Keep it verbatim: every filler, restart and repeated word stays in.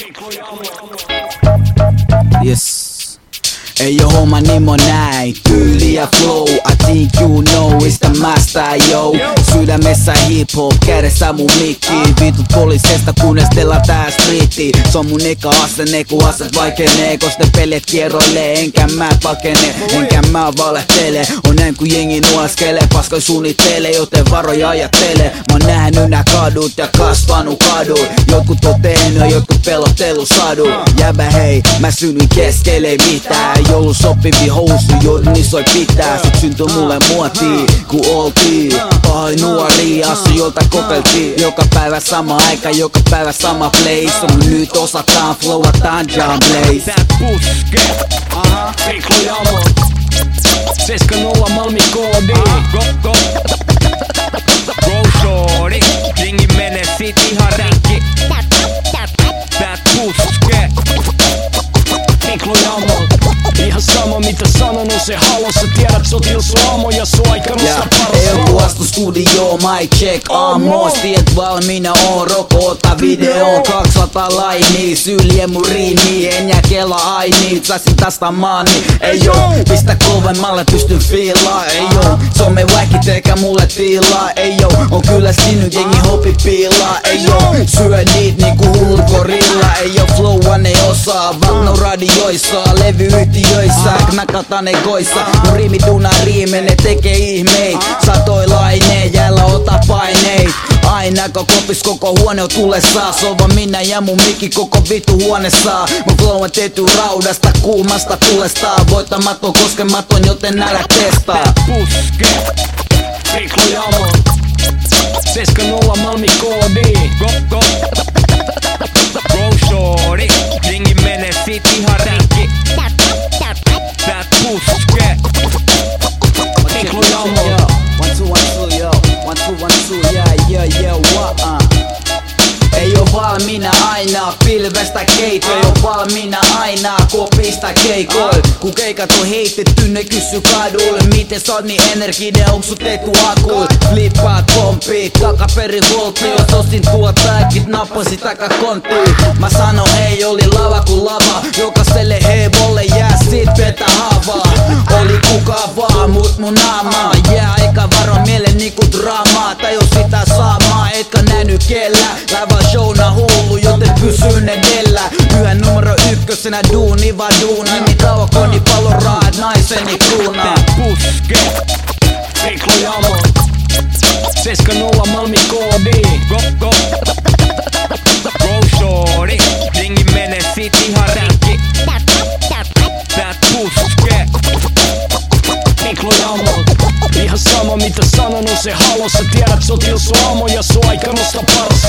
Yes. Ei oo homma nimo näin, tyyli ja flow, I think you know, it's the master yo. Sydämessä hip-hop, kädessä mun mikki. Vitut poliisesta kunnes tää striitti. Se on mun eka asenne, kun aset vaikenee. Kos ne pellet kierroilee, enkä mä pakene, enkä mä valehtele. On näin kun jengi nuaskelee, paskoi suunnittelee, joten varoja ajattele. Mä oon nähnyt nää kadut ja kasvanut kadut. Jotkut on tehnyt, jotkut pelottelu sadut. Jäbä hei, mä synnyin keskelle mitään. Joulu sopivi housu, joudun isoi pitää. Sit syntyi mulle muotiin, ku oltiin pahoin nuoria, asioilta kopeltiin. Joka päivä sama aika, joka päivä sama place. Mut nyt osataan flowataan John Blaze. Tää puske, aha, Riklo Jamo seitsemän nolla Malmi koodi. Go, go, go shorty. Jengi menee sit ihan rikki. Tää puske, Riklo Jamo. Ihan sama mitä sanonut se halos. Sä tiedät sotil sun amo ja sun aika nostaa paras. Ei astu studio, mic check, aamos. Tiet valmiina on, roko ota video. kaksisataa lainia, sylje mun riimi. En jää kela aini, saisin tästä maani. Ei oo, pistä kovemmalle pystyn fiilaa. Ei oo, some väkit eikä mulle tilaa. Ei oo, on kyllä sinut jengi hopi piilaa. Ei oo, syö niit niinku hullu gorilla. Ei oo, flowan ei osaa, Vagno radioissa, levyyhtiöissä, knakataan egoissa. Mun riimi tunaa riimen, ne tekee ihmeit. Satoilaineen, jäällä ota paineit. Aina kopis koko huone on tulessa. Sova minä ja mun mikki koko vittu huonessa. Mun flow on tehty raudasta, kuumasta tulesta. Voittamaton, koskematon, joten älä testaa. Tää puske, Riklo Jamo seitsemän nolla Malmi koodi. Go, go, go shorty. Jengi menee sit ihan rikki. Tää puske, Riklo Jamo. One two one two yo, one two one two yeah yeah yeah what uh. Ei oo valmiina aina, pilvestä keito. Ei oo valmiina aina, kopista keikoil. Kun keikat on heitetty, ne kysy kadulle. Miten sä oot niin energinen, onks sut etu akuil? Flippaat pompiit, takaperin voltti. Jos ostin tuot tääkit, nappasit takakonttiin. Mä sanon hei, oli lava ku lava. Jokaselle heivolle jää sit petä havaa. Oli kuka vaan, mut mun naamaa jää eikä varo mielen niinku draamaa. Tai jos sitä saamaa, etkä nähnyt kellään. Lävä showna hullu, joten pysyn edellä. Yhä numero ykkösenä duuni vaan duuna. Niin kauan koni pallon raat naiseni kruunaa. Tää puske, Riklo Jamo seitsemän nolla Malmi koodi. Go, go, go shorty. Jengi menee sit ihan rikki. Tää puske, Riklo Jamo. Ihan sama mitä sanonut se halos. Sä tiedät sotil sun amo ja sun aika nostaa paras.